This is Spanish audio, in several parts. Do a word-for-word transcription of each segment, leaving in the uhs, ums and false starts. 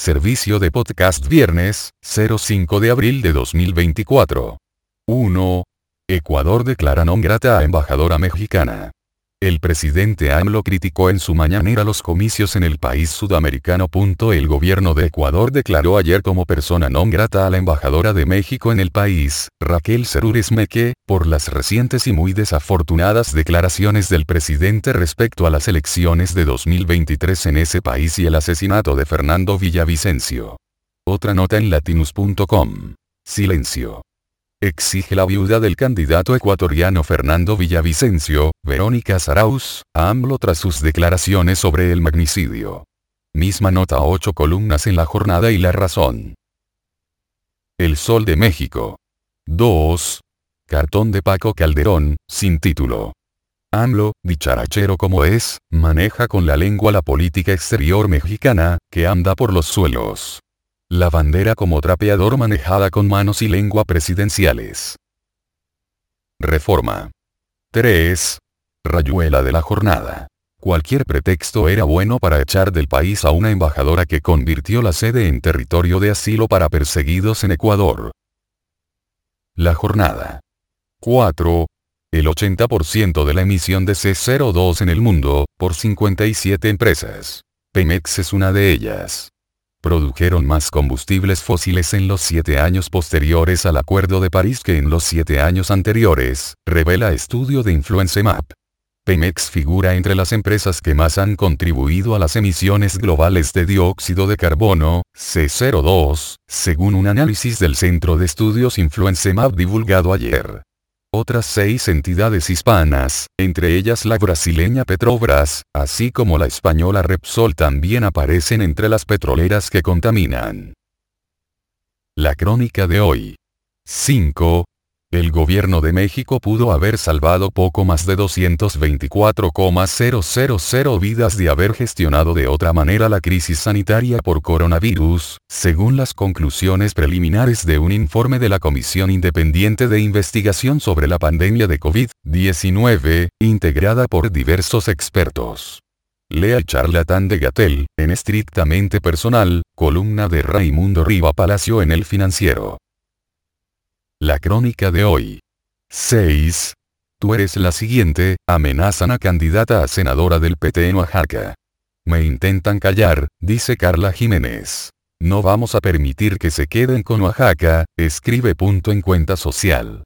Servicio de podcast viernes, cero cinco de abril de dos mil veinticuatro. uno. Ecuador declara non grata a embajadora mexicana. El presidente AMLO criticó en su mañanera los comicios en el país sudamericano. El gobierno de Ecuador declaró ayer como persona non grata a la embajadora de México en el país, Raquel Cerúrez Meque, por las recientes y muy desafortunadas declaraciones del presidente respecto a las elecciones de dos mil veintitrés en ese país y el asesinato de Fernando Villavicencio. Otra nota en latinus punto com. Silencio. Exige la viuda del candidato ecuatoriano Fernando Villavicencio, Verónica Zarauz, a AMLO tras sus declaraciones sobre el magnicidio. Misma nota, ocho columnas en La Jornada y La Razón. El Sol de México. dos. Cartón de Paco Calderón, sin título. AMLO, dicharachero como es, maneja con la lengua la política exterior mexicana, que anda por los suelos. La bandera como trapeador manejada con manos y lengua presidenciales. Reforma. tres. Rayuela de La Jornada. Cualquier pretexto era bueno para echar del país a una embajadora que convirtió la sede en territorio de asilo para perseguidos en Ecuador. La Jornada. cuatro. El ochenta por ciento de la emisión de C cero dos en el mundo, por cincuenta y siete empresas. Pemex es una de ellas. Produjeron más combustibles fósiles en los siete años posteriores al Acuerdo de París que en los siete años anteriores, revela estudio de InfluenceMap. Pemex figura entre las empresas que más han contribuido a las emisiones globales de dióxido de carbono, C cero dos, según un análisis del Centro de Estudios InfluenceMap divulgado ayer. Otras seis entidades hispanas, entre ellas la brasileña Petrobras, así como la española Repsol, también aparecen entre las petroleras que contaminan. La crónica de hoy. cinco. El gobierno de México pudo haber salvado poco más de doscientos veinticuatro mil vidas de haber gestionado de otra manera la crisis sanitaria por coronavirus, según las conclusiones preliminares de un informe de la Comisión Independiente de Investigación sobre la Pandemia de COVID diecinueve, integrada por diversos expertos. Lea el charlatán de Gatell, en Estrictamente Personal, columna de Raimundo Riva Palacio en El Financiero. La crónica de hoy. seis. Tú eres la siguiente, amenazan a candidata a senadora del P T en Oaxaca. Me intentan callar, dice Carla Jiménez. No vamos a permitir que se queden con Oaxaca, escribe punto en cuenta social.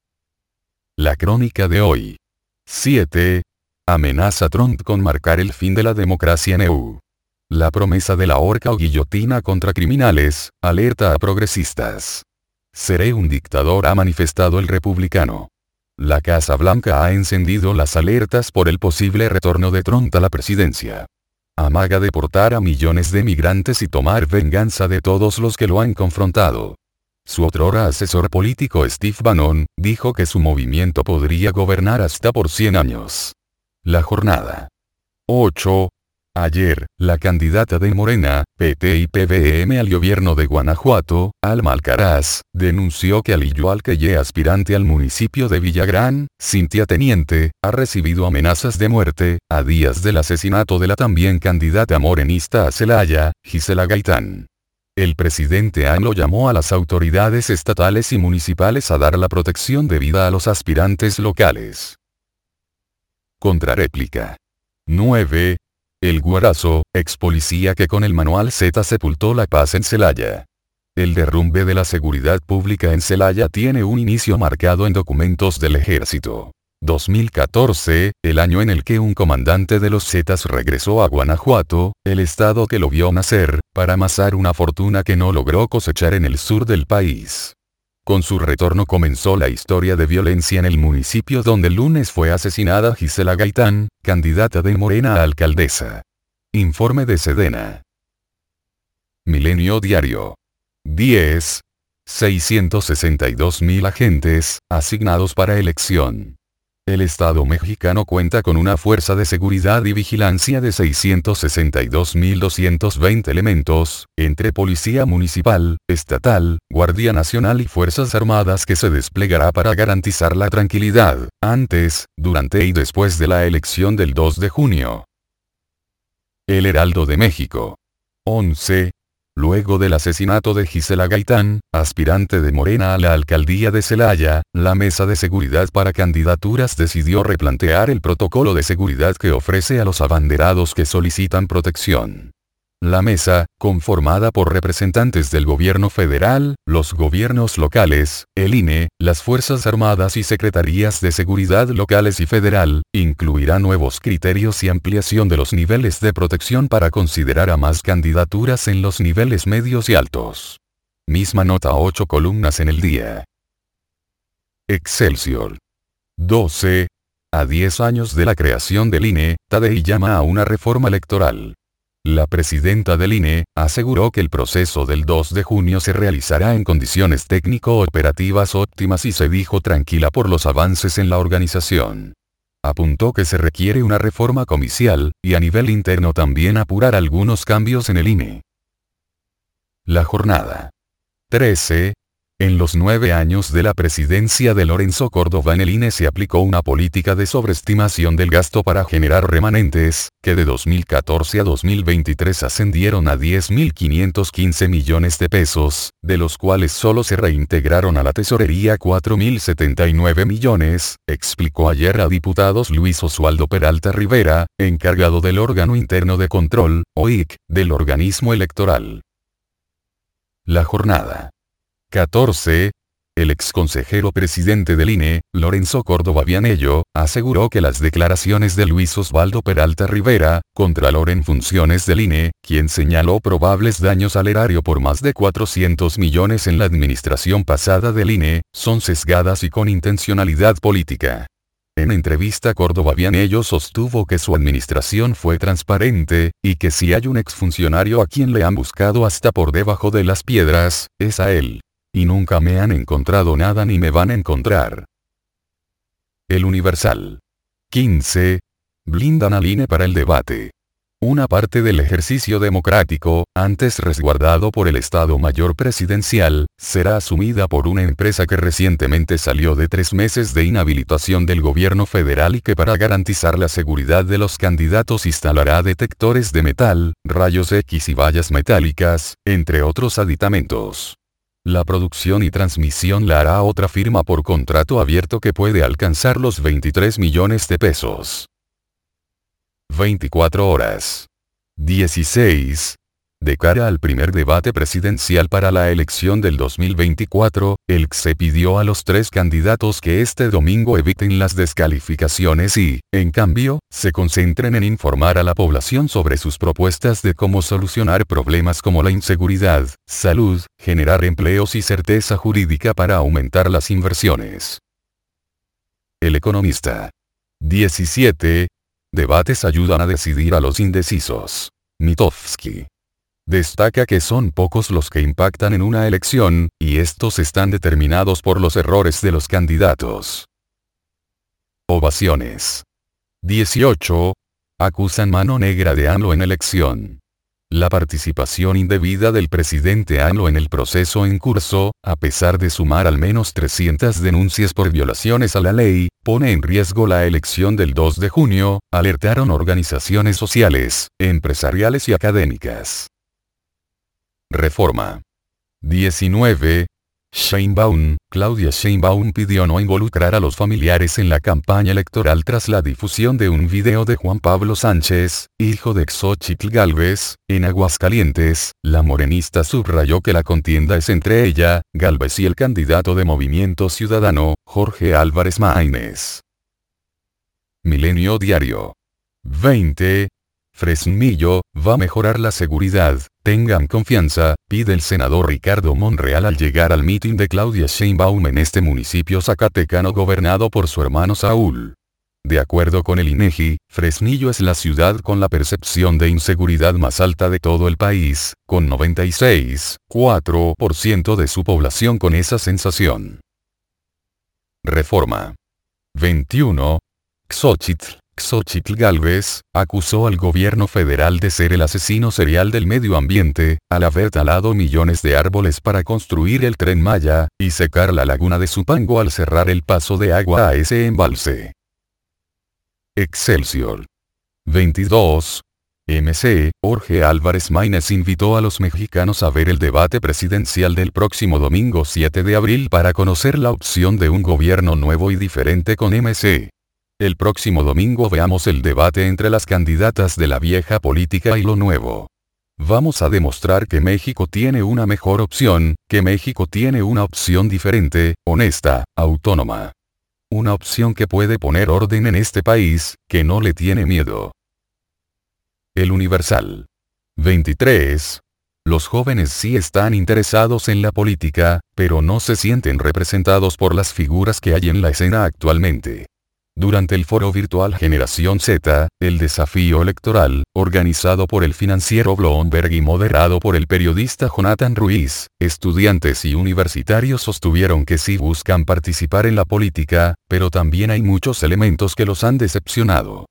La crónica de hoy. siete. Amenaza Trump con marcar el fin de la democracia en E U. La promesa de la horca o guillotina contra criminales, alerta a progresistas. Seré un dictador, ha manifestado el republicano. La Casa Blanca ha encendido las alertas por el posible retorno de Trump a la presidencia. Amaga deportar a millones de migrantes y tomar venganza de todos los que lo han confrontado. Su otrora asesor político Steve Bannon, dijo que su movimiento podría gobernar hasta por cien años. La Jornada. ocho. Ayer, la candidata de Morena, P T y P V M al gobierno de Guanajuato, Alma Alcaraz, denunció que al igual que Y aspirante al municipio de Villagrán, Cintia Teniente, ha recibido amenazas de muerte, a días del asesinato de la también candidata morenista a Celaya, Gisela Gaitán. El presidente AMLO llamó a las autoridades estatales y municipales a dar la protección debida a los aspirantes locales. Contrarréplica. nueve. El Guarazo, ex policía que con el manual Z sepultó la paz en Celaya. El derrumbe de la seguridad pública en Celaya tiene un inicio marcado en documentos del ejército. dos mil catorce, el año en el que un comandante de los Zetas regresó a Guanajuato, el estado que lo vio nacer, para amasar una fortuna que no logró cosechar en el sur del país. Con su retorno comenzó la historia de violencia en el municipio donde el lunes fue asesinada Gisela Gaitán, candidata de Morena a alcaldesa. Informe de Sedena. Milenio Diario. diez. seiscientos sesenta y dos mil agentes, asignados para elección. El Estado mexicano cuenta con una fuerza de seguridad y vigilancia de seiscientos sesenta y dos mil doscientos veinte elementos, entre Policía Municipal, Estatal, Guardia Nacional y Fuerzas Armadas que se desplegará para garantizar la tranquilidad, antes, durante y después de la elección del dos de junio. El Heraldo de México. once. Luego del asesinato de Gisela Gaitán, aspirante de Morena a la alcaldía de Celaya, la Mesa de Seguridad para Candidaturas decidió replantear el protocolo de seguridad que ofrece a los abanderados que solicitan protección. La mesa, conformada por representantes del gobierno federal, los gobiernos locales, el I N E, las Fuerzas Armadas y Secretarías de Seguridad locales y federal, incluirá nuevos criterios y ampliación de los niveles de protección para considerar a más candidaturas en los niveles medios y altos. Misma nota, ocho columnas en el día. Excelsior. doce. A diez años de la creación del I N E, Tadei llama a una reforma electoral. La presidenta del I N E, aseguró que el proceso del dos de junio se realizará en condiciones técnico-operativas óptimas y se dijo tranquila por los avances en la organización. Apuntó que se requiere una reforma comicial, y a nivel interno también apurar algunos cambios en el I N E. La jornada. trece. En los nueve años de la presidencia de Lorenzo Córdoba en el I N E se aplicó una política de sobreestimación del gasto para generar remanentes, que de dos mil catorce a dos mil veintitrés ascendieron a diez mil quinientos quince millones de pesos, de los cuales solo se reintegraron a la tesorería cuatro mil setenta y nueve millones, explicó ayer a diputados Luis Oswaldo Peralta Rivera, encargado del órgano interno de control, O I C, del organismo electoral. La jornada. catorce. El exconsejero presidente del I N E, Lorenzo Córdoba Vianello, aseguró que las declaraciones de Luis Oswaldo Peralta Rivera, contralor en funciones del I N E, quien señaló probables daños al erario por más de cuatrocientos millones en la administración pasada del I N E, son sesgadas y con intencionalidad política. En entrevista, Córdoba Vianello sostuvo que su administración fue transparente, y que si hay un exfuncionario a quien le han buscado hasta por debajo de las piedras, es a él. Y nunca me han encontrado nada ni me van a encontrar. El Universal. quince. Blindan al I N E para el debate. Una parte del ejercicio democrático, antes resguardado por el Estado Mayor Presidencial, será asumida por una empresa que recientemente salió de tres meses de inhabilitación del gobierno federal y que para garantizar la seguridad de los candidatos instalará detectores de metal, rayos X y vallas metálicas, entre otros aditamentos. La producción y transmisión la hará otra firma por contrato abierto que puede alcanzar los veintitrés millones de pesos. veinticuatro horas. dieciséis. De cara al primer debate presidencial para la elección del dos mil veinticuatro, el C S E pidió a los tres candidatos que este domingo eviten las descalificaciones y, en cambio, se concentren en informar a la población sobre sus propuestas de cómo solucionar problemas como la inseguridad, salud, generar empleos y certeza jurídica para aumentar las inversiones. El Economista. diecisiete. Debates ayudan a decidir a los indecisos. Mitofsky. Destaca que son pocos los que impactan en una elección, y estos están determinados por los errores de los candidatos. Ovaciones. dieciocho. Acusan mano negra de AMLO en elección. La participación indebida del presidente AMLO en el proceso en curso, a pesar de sumar al menos trescientas denuncias por violaciones a la ley, pone en riesgo la elección del dos de junio, alertaron organizaciones sociales, empresariales y académicas. Reforma. diecinueve. Sheinbaum, Claudia Sheinbaum pidió no involucrar a los familiares en la campaña electoral tras la difusión de un video de Juan Pablo Sánchez, hijo de Xóchitl Gálvez, en Aguascalientes. La morenista subrayó que la contienda es entre ella, Gálvez y el candidato de Movimiento Ciudadano, Jorge Álvarez Maínez. Milenio Diario. veinte. Fresnillo, va a mejorar la seguridad, tengan confianza, pide el senador Ricardo Monreal al llegar al mitin de Claudia Sheinbaum en este municipio zacatecano gobernado por su hermano Saúl. De acuerdo con el INEGI, Fresnillo es la ciudad con la percepción de inseguridad más alta de todo el país, con noventa y seis coma cuatro por ciento de su población con esa sensación. Reforma. veintiuno. Xóchitl. Xóchitl Gálvez, acusó al gobierno federal de ser el asesino serial del medio ambiente, al haber talado millones de árboles para construir el Tren Maya, y secar la laguna de Zumpango al cerrar el paso de agua a ese embalse. Excelsior. veintidós. M C, Jorge Álvarez Maínez invitó a los mexicanos a ver el debate presidencial del próximo domingo siete de abril para conocer la opción de un gobierno nuevo y diferente con M C. El próximo domingo veamos el debate entre las candidatas de la vieja política y lo nuevo. Vamos a demostrar que México tiene una mejor opción, que México tiene una opción diferente, honesta, autónoma. Una opción que puede poner orden en este país, que no le tiene miedo. El Universal. veintitrés. Los jóvenes sí están interesados en la política, pero no se sienten representados por las figuras que hay en la escena actualmente. Durante el foro virtual Generación Z, el desafío electoral, organizado por el financiero Bloomberg y moderado por el periodista Jonathan Ruiz, estudiantes y universitarios sostuvieron que sí buscan participar en la política, pero también hay muchos elementos que los han decepcionado.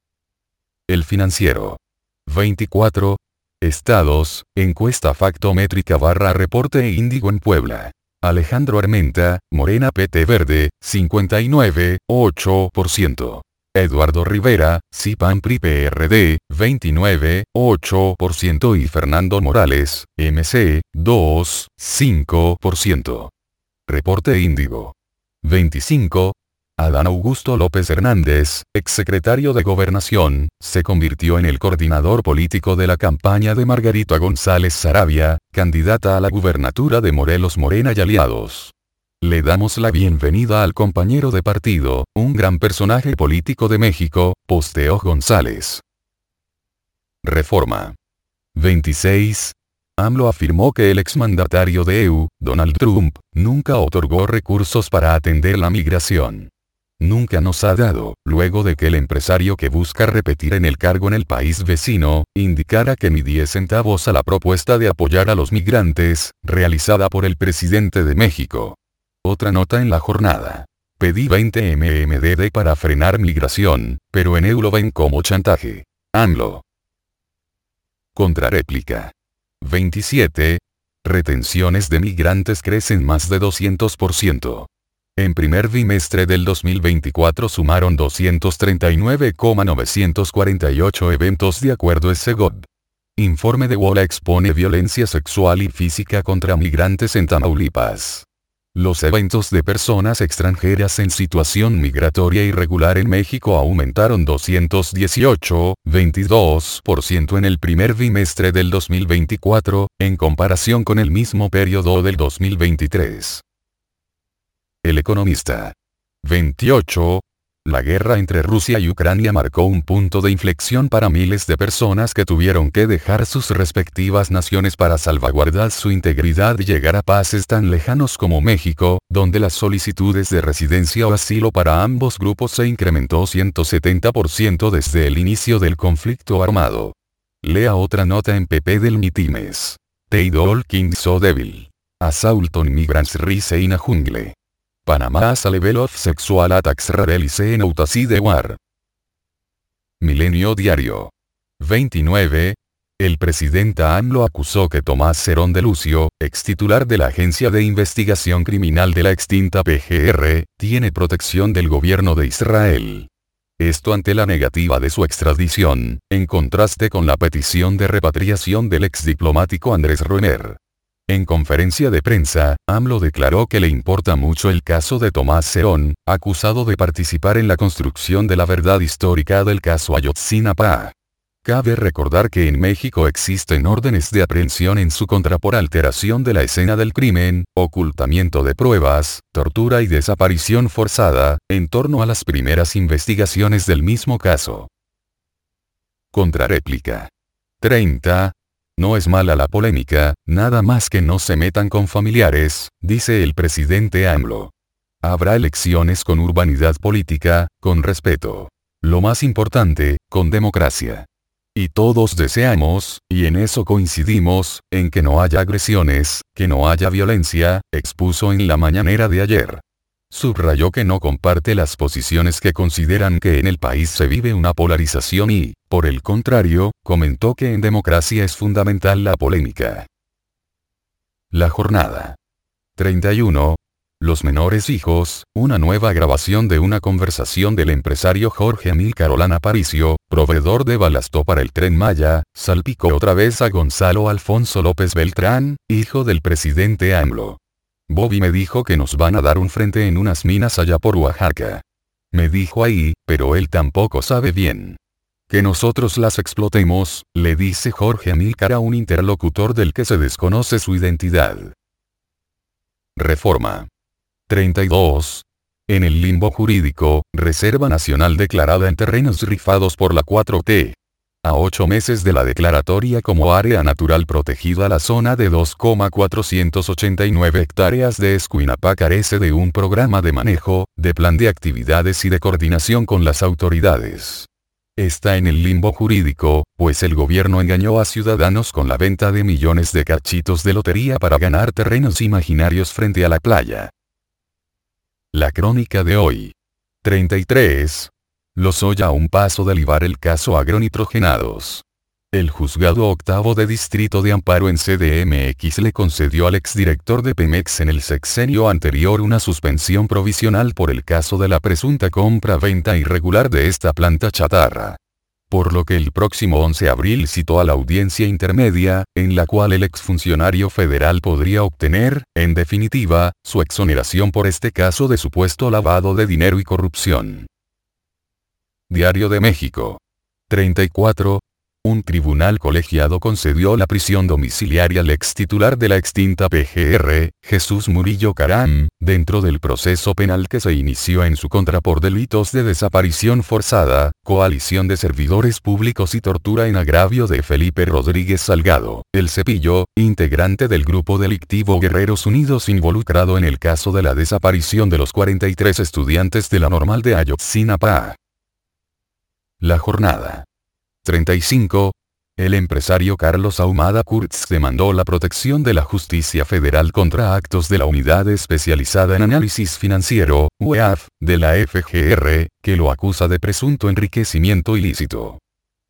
El Financiero. veinticuatro. Estados, encuesta factométrica barra reporte Índigo en Puebla. Alejandro Armenta, Morena P T Verde, cincuenta y nueve coma ocho por ciento. Eduardo Rivera, C I P A N P R I P R D, veintinueve coma ocho por ciento y Fernando Morales, M C, dos coma cinco por ciento. Reporte Índigo. veinticinco. Adán Augusto López Hernández, exsecretario de Gobernación, se convirtió en el coordinador político de la campaña de Margarita González Saravia, candidata a la gubernatura de Morelos Morena y aliados. Le damos la bienvenida al compañero de partido, un gran personaje político de México, posteó González. Reforma. veintiséis. AMLO afirmó que el exmandatario de E U, Donald Trump, nunca otorgó recursos para atender la migración. Nunca nos ha dado, luego de que el empresario que busca repetir en el cargo en el país vecino, indicara que ni diez centavos a la propuesta de apoyar a los migrantes, realizada por el presidente de México. Otra nota en la jornada. Pedí veinte millones de dólares para frenar migración, pero en E U lo ven como chantaje. AMLO. Contrarréplica. veintisiete. Retenciones de migrantes crecen más de doscientos por ciento. En primer bimestre del dos mil veinticuatro sumaron doscientos treinta y nueve mil novecientos cuarenta y ocho eventos de acuerdo a Segov. Informe de Wola expone violencia sexual y física contra migrantes en Tamaulipas. Los eventos de personas extranjeras en situación migratoria irregular en México aumentaron doscientos dieciocho coma veintidós por ciento en el primer bimestre del dos mil veinticuatro, en comparación con el mismo periodo del dos mil veintitrés. El Economista. veintiocho. La guerra entre Rusia y Ucrania marcó un punto de inflexión para miles de personas que tuvieron que dejar sus respectivas naciones para salvaguardar su integridad y llegar a países tan lejanos como México, donde las solicitudes de residencia o asilo para ambos grupos se incrementó ciento setenta por ciento desde el inicio del conflicto armado. Lea otra nota en P P del Mitimes. Teidol King So Devil. Assault on Migrants Rise in a Jungle. Panamá as a level of sexual attacks release en Outasi de War. Milenio Diario. veintinueve. El presidente AMLO acusó que Tomás Cerón de Lucio, ex titular de la Agencia de Investigación Criminal de la extinta P G R, tiene protección del gobierno de Israel. Esto ante la negativa de su extradición, en contraste con la petición de repatriación del ex diplomático Andrés Roemer. En conferencia de prensa, AMLO declaró que le importa mucho el caso de Tomás Cerón, acusado de participar en la construcción de la verdad histórica del caso Ayotzinapa. Cabe recordar que en México existen órdenes de aprehensión en su contra por alteración de la escena del crimen, ocultamiento de pruebas, tortura y desaparición forzada, en torno a las primeras investigaciones del mismo caso. Contrarréplica. treinta. No es mala la polémica, nada más que no se metan con familiares, dice el presidente AMLO. Habrá elecciones con urbanidad política, con respeto. Lo más importante, con democracia. Y todos deseamos, y en eso coincidimos, en que no haya agresiones, que no haya violencia, expuso en la mañanera de ayer. Subrayó que no comparte las posiciones que consideran que en el país se vive una polarización y, por el contrario, comentó que en democracia es fundamental la polémica. La jornada. treinta y uno. Los menores hijos, una nueva grabación de una conversación del empresario Jorge Amílcar Olán Aparicio, proveedor de balasto para el Tren Maya, salpicó otra vez a Gonzalo Alfonso López Beltrán, hijo del presidente AMLO. Bobby me dijo que nos van a dar un frente en unas minas allá por Oaxaca. Me dijo ahí, pero él tampoco sabe bien. Que nosotros las explotemos, le dice Jorge Amílcar a un interlocutor del que se desconoce su identidad. Reforma. treinta y dos. En el limbo jurídico, Reserva Nacional declarada en terrenos rifados por la cuatro T. A ocho meses de la declaratoria como área natural protegida, la zona de dos coma cuatrocientos ochenta y nueve hectáreas de Escuinapá carece de un programa de manejo, de plan de actividades y de coordinación con las autoridades. Está en el limbo jurídico, pues el gobierno engañó a ciudadanos con la venta de millones de cachitos de lotería para ganar terrenos imaginarios frente a la playa. La crónica de hoy. treinta y tres. Lozoya a un paso de libar el caso agronitrogenados. El juzgado octavo de distrito de amparo en C D M X le concedió al exdirector de Pemex en el sexenio anterior una suspensión provisional por el caso de la presunta compra-venta irregular de esta planta chatarra. Por lo que el próximo once de abril citó a la audiencia intermedia, en la cual el exfuncionario federal podría obtener, en definitiva, su exoneración por este caso de supuesto lavado de dinero y corrupción. Diario de México. treinta y cuatro. Un tribunal colegiado concedió la prisión domiciliaria al ex titular de la extinta P G R, Jesús Murillo Caram, dentro del proceso penal que se inició en su contra por delitos de desaparición forzada, coalición de servidores públicos y tortura en agravio de Felipe Rodríguez Salgado, El Cepillo, integrante del grupo delictivo Guerreros Unidos involucrado en el caso de la desaparición de los cuarenta y tres estudiantes de la Normal de Ayotzinapa. La jornada. treinta y cinco. El empresario Carlos Ahumada Kurtz demandó la protección de la justicia federal contra actos de la Unidad Especializada en Análisis Financiero, U E A F, de la F G R, que lo acusa de presunto enriquecimiento ilícito.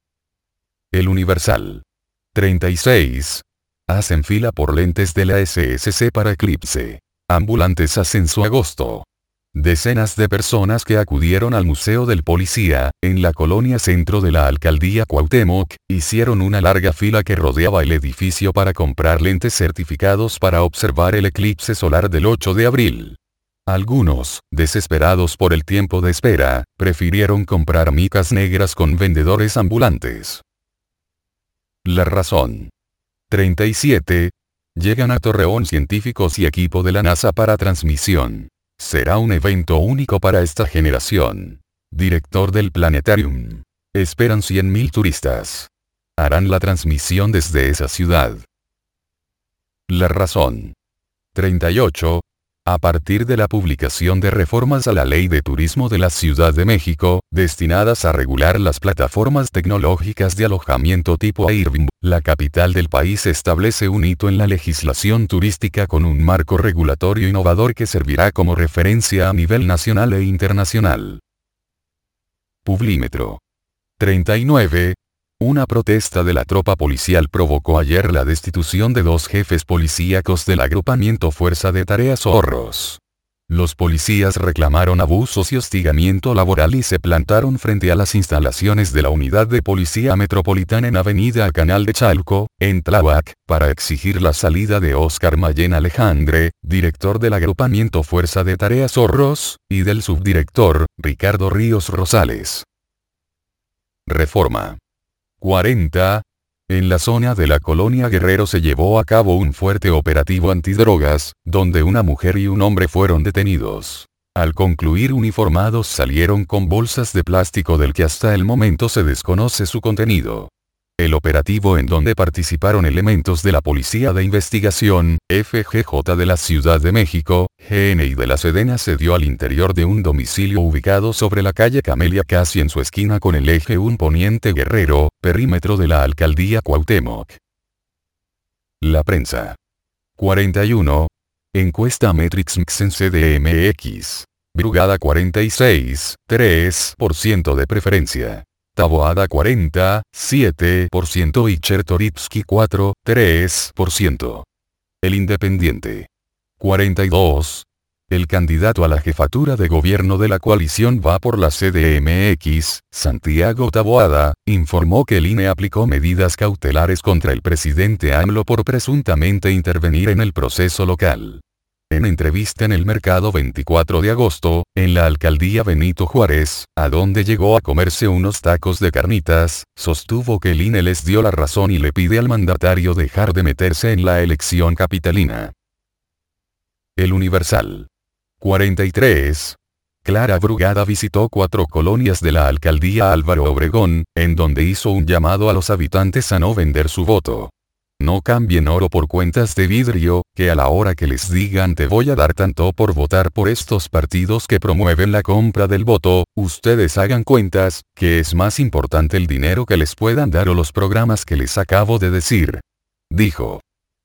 El Universal. treinta y seis. Hacen fila por lentes de la S S C para eclipse. Ambulantes hacen su agosto. Decenas de personas que acudieron al Museo del Policía, en la colonia centro de la alcaldía Cuauhtémoc, hicieron una larga fila que rodeaba el edificio para comprar lentes certificados para observar el eclipse solar del ocho de abril. Algunos, desesperados por el tiempo de espera, prefirieron comprar micas negras con vendedores ambulantes. La razón. treinta y siete. Llegan a Torreón científicos y equipo de la NASA para transmisión. Será un evento único para esta generación. Director del planetarium. Esperan cien mil turistas. Harán la transmisión desde esa ciudad. La razón. treinta y ocho. A partir de la publicación de reformas a la Ley de Turismo de la Ciudad de México, destinadas a regular las plataformas tecnológicas de alojamiento tipo Airbnb, la capital del país establece un hito en la legislación turística con un marco regulatorio innovador que servirá como referencia a nivel nacional e internacional. Publímetro. treinta y nueve. Una protesta de la tropa policial provocó ayer la destitución de dos jefes policíacos del agrupamiento Fuerza de Tareas Zorros. Los policías reclamaron abusos y hostigamiento laboral y se plantaron frente a las instalaciones de la Unidad de Policía Metropolitana en Avenida Canal de Chalco, en Tláhuac, para exigir la salida de Óscar Mayén Alejandre, director del agrupamiento Fuerza de Tareas Zorros, y del subdirector, Ricardo Ríos Rosales. Reforma. cuarenta. En la zona de la colonia Guerrero se llevó a cabo un fuerte operativo antidrogas, donde una mujer y un hombre fueron detenidos. Al concluir, uniformados salieron con bolsas de plástico del que hasta el momento se desconoce su contenido. El operativo, en donde participaron elementos de la Policía de Investigación, F G J de la Ciudad de México, G N y de la Sedena, se dio al interior de un domicilio ubicado sobre la calle Camelia, casi en su esquina con el eje uno Poniente Guerrero, perímetro de la alcaldía Cuauhtémoc. La prensa. cuarenta y uno. Encuesta Metrix Mx en C D M X. Brugada cuarenta y seis, tres por ciento de preferencia. Taboada cuarenta, siete por ciento y Chertorivsky cuatro, tres por ciento. El Independiente. cuarenta y dos. El candidato a la jefatura de gobierno de la coalición Va por la C D M X, Santiago Taboada, informó que el I N E aplicó medidas cautelares contra el presidente AMLO por presuntamente intervenir en el proceso local. En entrevista en El Mercado veinticuatro de agosto, en la alcaldía Benito Juárez, a donde llegó a comerse unos tacos de carnitas, sostuvo que el I N E les dio la razón y le pide al mandatario dejar de meterse en la elección capitalina. El Universal. cuarenta y tres. Clara Brugada visitó cuatro colonias de la alcaldía Álvaro Obregón, en donde hizo un llamado a los habitantes a no vender su voto. No cambien oro por cuentas de vidrio, que a la hora que les digan te voy a dar tanto por votar por estos partidos que promueven la compra del voto, ustedes hagan cuentas, que es más importante el dinero que les puedan dar o los programas que les acabo de decir. Dijo.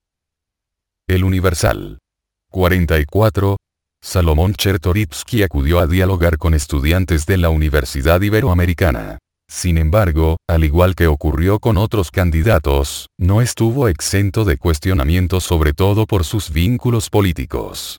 El Universal. cuarenta y cuatro. Salomón Chertorivsky acudió a dialogar con estudiantes de la Universidad Iberoamericana. Sin embargo, al igual que ocurrió con otros candidatos, no estuvo exento de cuestionamientos sobre todo por sus vínculos políticos.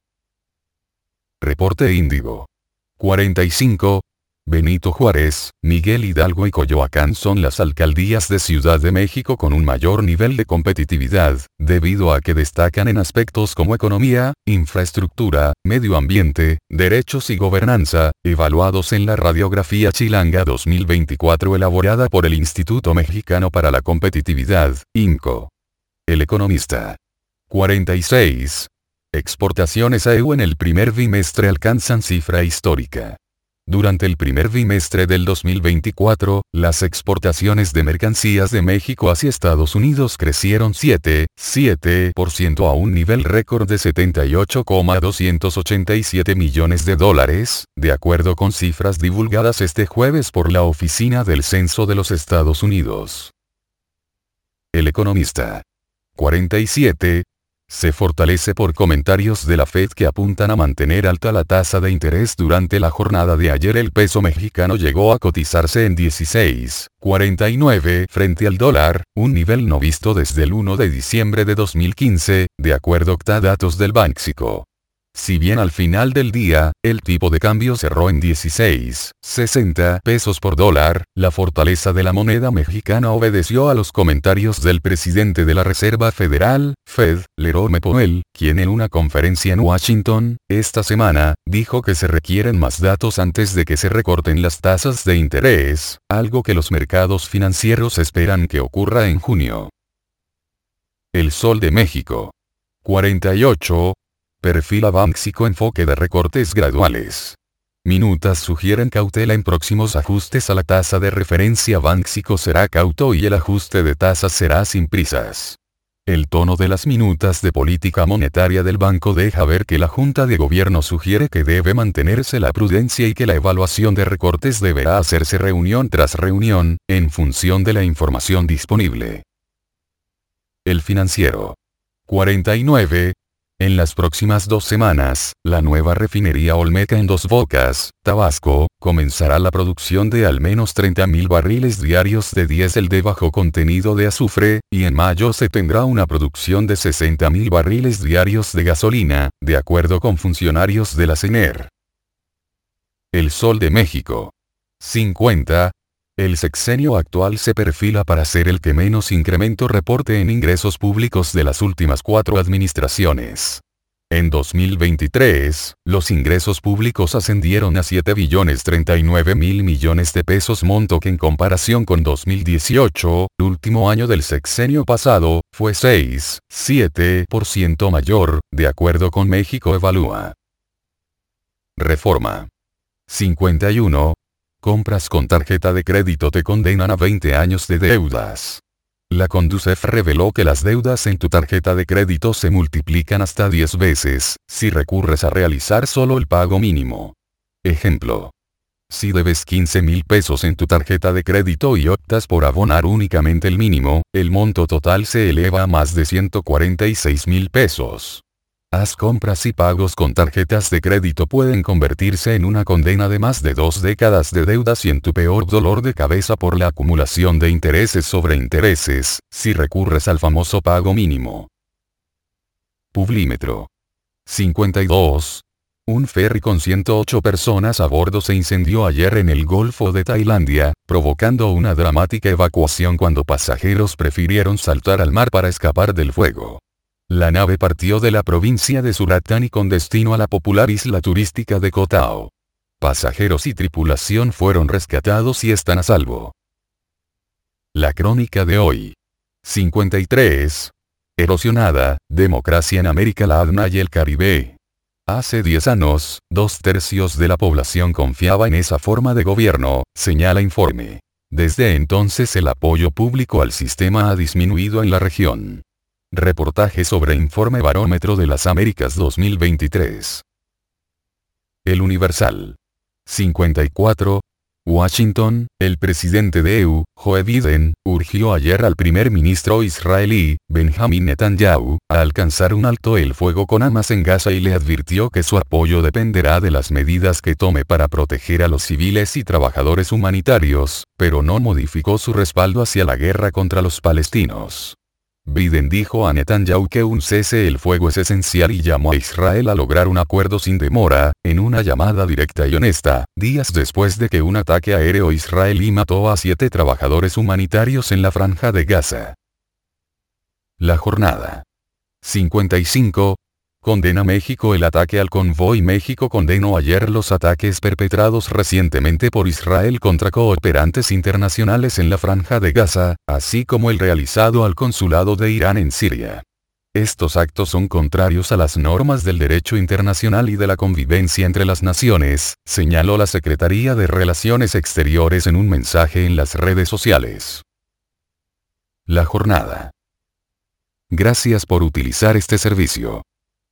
Reporte Índigo. cuarenta y cinco. Benito Juárez, Miguel Hidalgo y Coyoacán son las alcaldías de Ciudad de México con un mayor nivel de competitividad, debido a que destacan en aspectos como economía, infraestructura, medio ambiente, derechos y gobernanza, evaluados en la Radiografía Chilanga dos mil veinticuatro elaborada por el Instituto Mexicano para la Competitividad, INCO. El Economista. cuarenta y seis. Exportaciones a E U en el primer bimestre alcanzan cifra histórica. Durante el primer bimestre del dos mil veinticuatro, las exportaciones de mercancías de México hacia Estados Unidos crecieron siete punto siete por ciento a un nivel récord de setenta y ocho coma doscientos ochenta y siete millones de dólares, de acuerdo con cifras divulgadas este jueves por la Oficina del Censo de los Estados Unidos. El Economista. cuarenta y siete. Se fortalece por comentarios de la Fed que apuntan a mantener alta la tasa de interés. Durante la jornada de ayer el peso mexicano llegó a cotizarse en dieciséis punto cuarenta y nueve frente al dólar, un nivel no visto desde el primero de diciembre de dos mil quince, de acuerdo con datos del Banxico. Si bien al final del día, el tipo de cambio cerró en dieciséis punto sesenta pesos por dólar, la fortaleza de la moneda mexicana obedeció a los comentarios del presidente de la Reserva Federal, Fed, Jerome Powell, quien en una conferencia en Washington, esta semana, dijo que se requieren más datos antes de que se recorten las tasas de interés, algo que los mercados financieros esperan que ocurra en junio. El Sol de México. cuarenta y ocho. Perfila Banxico enfoque de recortes graduales. Minutas sugieren cautela en próximos ajustes a la tasa de referencia. Banxico será cauto y el ajuste de tasas será sin prisas. El tono de las minutas de política monetaria del banco deja ver que la Junta de Gobierno sugiere que debe mantenerse la prudencia y que la evaluación de recortes deberá hacerse reunión tras reunión, en función de la información disponible. El Financiero. cuarenta y nueve. En las próximas dos semanas, la nueva refinería Olmeca en Dos Bocas, Tabasco, comenzará la producción de al menos treinta mil barriles diarios de diésel de bajo contenido de azufre, y en mayo se tendrá una producción de sesenta mil barriles diarios de gasolina, de acuerdo con funcionarios de la CENER. El Sol de México. cincuenta. El sexenio actual se perfila para ser el que menos incremento reporte en ingresos públicos de las últimas cuatro administraciones. En dos mil veintitrés, los ingresos públicos ascendieron a siete billones treinta y nueve mil millones de pesos, monto que en comparación con dos mil dieciocho, el último año del sexenio pasado, fue seis punto siete por ciento mayor, de acuerdo con México Evalúa. Reforma. cincuenta y uno. Compras con tarjeta de crédito te condenan a veinte años de deudas. La Conducef reveló que las deudas en tu tarjeta de crédito se multiplican hasta diez veces, si recurres a realizar solo el pago mínimo. Ejemplo. Si debes quince mil pesos en tu tarjeta de crédito y optas por abonar únicamente el mínimo, el monto total se eleva a más de ciento cuarenta y seis mil pesos. Haz compras y pagos con tarjetas de crédito pueden convertirse en una condena de más de dos décadas de deudas y en tu peor dolor de cabeza por la acumulación de intereses sobre intereses, si recurres al famoso pago mínimo. Publímetro. cincuenta y dos. Un ferry con ciento ocho personas a bordo se incendió ayer en el Golfo de Tailandia, provocando una dramática evacuación cuando pasajeros prefirieron saltar al mar para escapar del fuego. La nave partió de la provincia de Suratani con destino a la popular isla turística de Koh Tao. Pasajeros y tripulación fueron rescatados y están a salvo. La crónica de hoy. cincuenta y tres. Erosionada, democracia en América Latina y el Caribe. Hace diez años, dos tercios de la población confiaba en esa forma de gobierno, señala informe. Desde entonces el apoyo público al sistema ha disminuido en la región. Reportaje sobre Informe Barómetro de las Américas dos mil veintitrés. El Universal. cincuenta y cuatro. Washington, el presidente de E U, Joe Biden, urgió ayer al primer ministro israelí, Benjamin Netanyahu, a alcanzar un alto el fuego con Hamas en Gaza y le advirtió que su apoyo dependerá de las medidas que tome para proteger a los civiles y trabajadores humanitarios, pero no modificó su respaldo hacia la guerra contra los palestinos. Biden dijo a Netanyahu que un cese el fuego es esencial y llamó a Israel a lograr un acuerdo sin demora, en una llamada directa y honesta, días después de que un ataque aéreo israelí mató a siete trabajadores humanitarios en la franja de Gaza. La jornada. cincuenta y cinco. Condena México el ataque al convoy. México condenó ayer los ataques perpetrados recientemente por Israel contra cooperantes internacionales en la franja de Gaza, así como el realizado al consulado de Irán en Siria. Estos actos son contrarios a las normas del derecho internacional y de la convivencia entre las naciones, señaló la Secretaría de Relaciones Exteriores en un mensaje en las redes sociales. La jornada. Gracias por utilizar este servicio.